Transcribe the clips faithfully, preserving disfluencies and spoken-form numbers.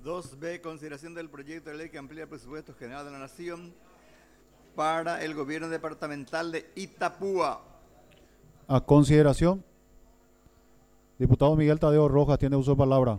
dos be. Consideración del proyecto de ley que amplía el presupuesto general de la Nación para el gobierno departamental de Itapúa. A consideración. Diputado Miguel Tadeo Rojas tiene uso de palabra.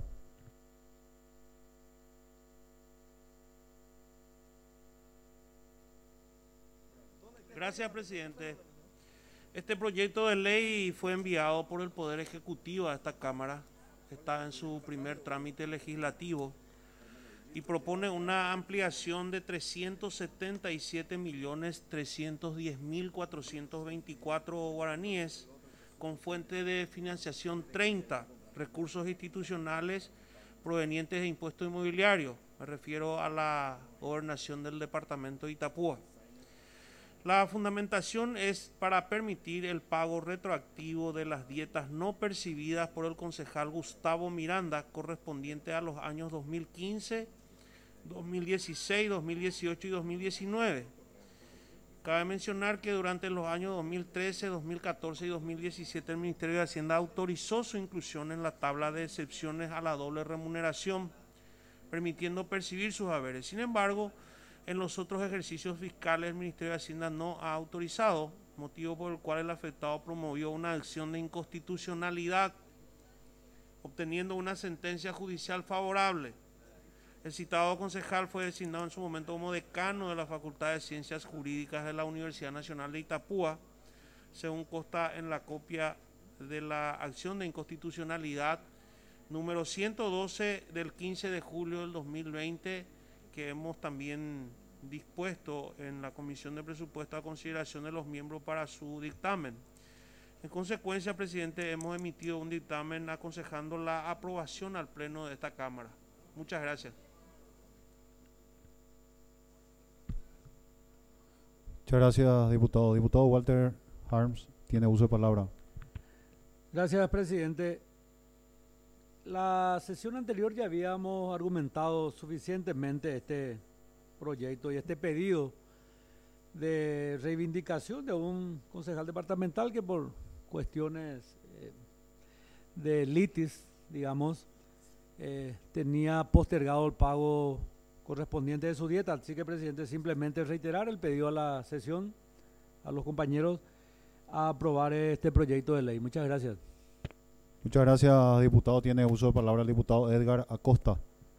Gracias, presidente. Este proyecto de ley fue enviado por el Poder Ejecutivo a esta Cámara. Está en su primer trámite legislativo y propone una ampliación de trescientos setenta y siete millones trescientos diez mil cuatrocientos veinticuatro guaraníes con fuente de financiación treinta, recursos institucionales provenientes de impuestos inmobiliarios. Me refiero a la gobernación del departamento de Itapúa. La fundamentación es para permitir el pago retroactivo de las dietas no percibidas por el concejal Gustavo Miranda correspondiente a los años dos mil quince, dos mil dieciséis, dos mil dieciocho y dos mil diecinueve. Cabe mencionar que durante los años dos mil trece, dos mil catorce y dos mil diecisiete el Ministerio de Hacienda autorizó su inclusión en la tabla de excepciones a la doble remuneración, permitiendo percibir sus haberes. Sin embargo, en los otros ejercicios fiscales el Ministerio de Hacienda no ha autorizado, motivo por el cual el afectado promovió una acción de inconstitucionalidad, obteniendo una sentencia judicial favorable. El citado concejal fue designado en su momento como decano de la Facultad de Ciencias Jurídicas de la Universidad Nacional de Itapúa, según consta en la copia de la acción de inconstitucionalidad número ciento doce del quince de julio del dos mil veinte, que hemos también dispuesto en la Comisión de Presupuesto a consideración de los miembros para su dictamen. En consecuencia, presidente, hemos emitido un dictamen aconsejando la aprobación al Pleno de esta Cámara. Muchas gracias. Muchas gracias, diputado. Diputado Walter Harms tiene uso de palabra. Gracias, presidente. La sesión anterior ya habíamos argumentado suficientemente este proyecto y este pedido de reivindicación de un concejal departamental que por cuestiones eh, de litis, digamos, eh, tenía postergado el pago correspondiente de su dieta. Así que, presidente, simplemente reiterar el pedido a la sesión, a los compañeros, a aprobar este proyecto de ley. Muchas gracias. Muchas gracias, diputado. Tiene uso de palabra el diputado Edgar Acosta.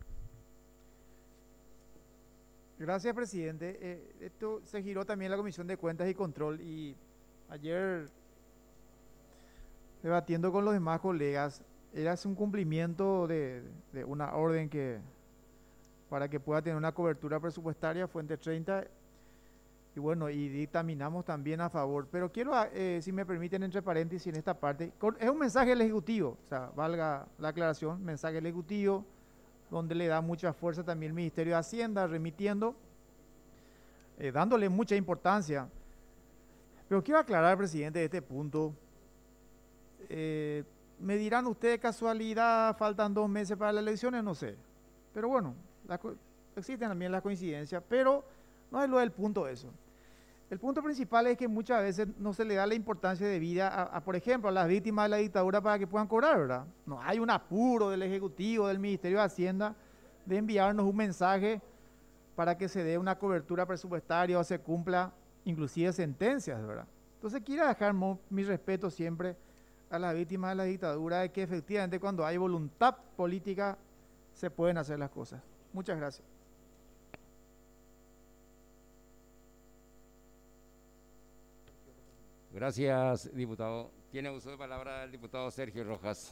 Gracias, presidente. Eh, esto se giró también en la Comisión de Cuentas y Control y ayer, debatiendo con los demás colegas, era un cumplimiento de, de una orden que para que pueda tener una cobertura presupuestaria, fuente treinta, y bueno, y dictaminamos también a favor. Pero quiero, eh, si me permiten, entre paréntesis en esta parte, con, es un mensaje del Ejecutivo, o sea, valga la aclaración, mensaje del Ejecutivo, donde le da mucha fuerza también el Ministerio de Hacienda, remitiendo, eh, dándole mucha importancia. Pero quiero aclarar, presidente, de este punto. Eh, me dirán ustedes, casualidad, faltan dos meses para las elecciones, no sé. Pero bueno, la, existen también las coincidencias, pero no es lo del punto eso. El punto principal es que muchas veces no se le da la importancia debida a, a, por ejemplo, a las víctimas de la dictadura para que puedan cobrar, ¿verdad? No hay un apuro del Ejecutivo, del Ministerio de Hacienda, de enviarnos un mensaje para que se dé una cobertura presupuestaria o se cumpla inclusive sentencias, ¿verdad? Entonces quiero dejar mi respeto siempre a las víctimas de la dictadura, de que efectivamente cuando hay voluntad política se pueden hacer las cosas. Muchas gracias. Gracias, diputado. Tiene uso de palabra el diputado Sergio Rojas.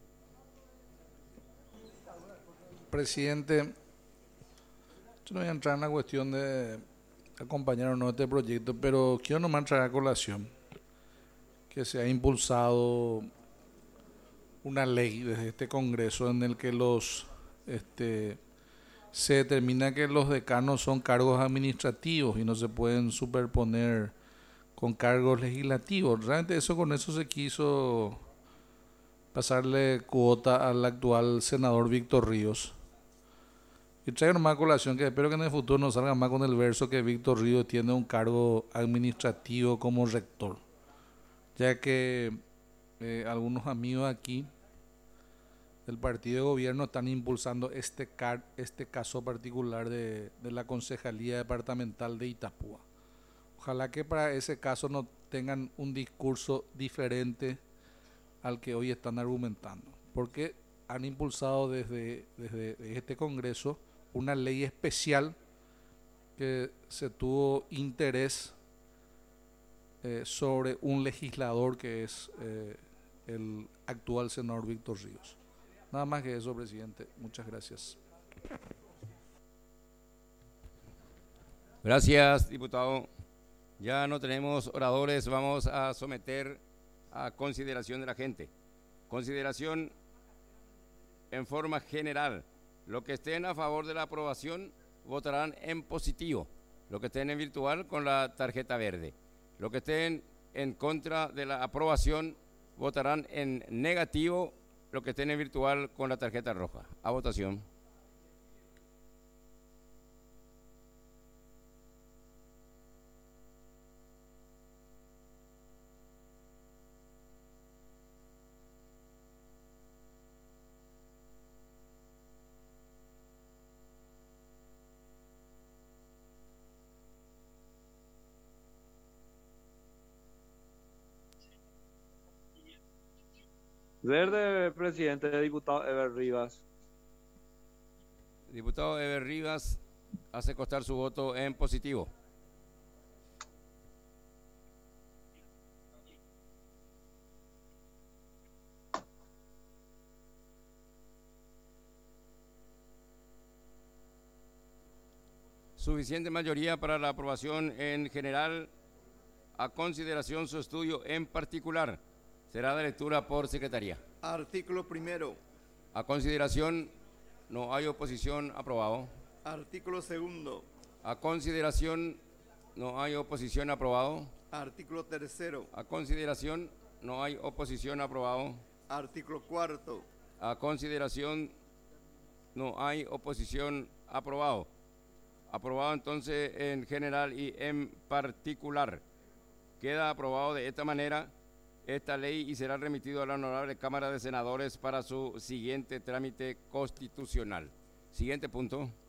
Presidente, yo no voy a entrar en la cuestión de acompañar o no este proyecto, pero quiero nomás entrar a colación que se ha impulsado una ley desde este Congreso en el que los este, se determina que los decanos son cargos administrativos y no se pueden superponer con cargos legislativos. Realmente eso con eso se quiso pasarle cuota al actual senador Víctor Ríos. Y traigo nomás a colación que espero que en el futuro no salga más con el verso que Víctor Ríos tiene un cargo administrativo como rector, ya que eh, algunos amigos aquí del partido de gobierno están impulsando este, car, este caso particular de, de la Concejalía Departamental de Itapúa. Ojalá que para ese caso no tengan un discurso diferente al que hoy están argumentando, porque han impulsado desde, desde este Congreso una ley especial que se tuvo interés eh, sobre un legislador que es eh, el actual senador Víctor Ríos. Nada más que eso, presidente. Muchas gracias. Gracias, diputado. Ya no tenemos oradores, vamos a someter a consideración de la gente. Consideración en forma general. Los que estén a favor de la aprobación votarán en positivo. Los que estén en virtual con la tarjeta verde. Los que estén en contra de la aprobación votarán en negativo. Los que estén en virtual con la tarjeta roja. A votación. Verde, presidente, diputado Ever Rivas. Diputado Ever Rivas hace constar su voto en positivo. Suficiente mayoría para la aprobación en general. A consideración su estudio en particular. Será de lectura por secretaría. Artículo primero. A consideración, no hay oposición, aprobado. Artículo segundo. A consideración, no hay oposición, aprobado. Artículo tercero. A consideración, no hay oposición, aprobado. Artículo cuarto. A consideración, no hay oposición, aprobado. Aprobado entonces en general y en particular. Queda aprobado de esta manera esta ley y será remitido a la Honorable Cámara de Senadores para su siguiente trámite constitucional. Siguiente punto.